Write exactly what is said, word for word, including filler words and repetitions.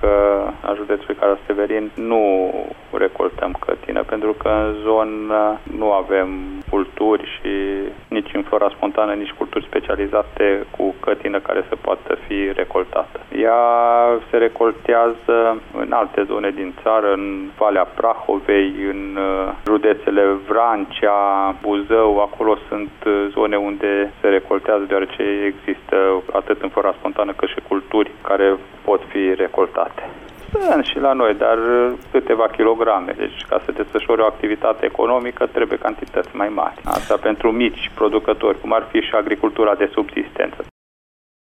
că a județului Caraș-Severin nu recoltăm cătină, pentru că în zonă nu avem culturi și nici în flora spontană, nici culturi specializate cu cătină care să poată fi recoltată. Ea se recoltează în alte zone din țară, în Valea Prahovei, în județele Vrancea, Buzău, acolo sunt zone unde se recoltează, deoarece există atât în flora spontană cât și culturi care pot fi recoltate. Sunt și la noi, dar câteva kilograme. Deci ca să desfășori o activitate economică trebuie cantități mai mari. Asta pentru mici producători, cum ar fi și agricultura de subzistență.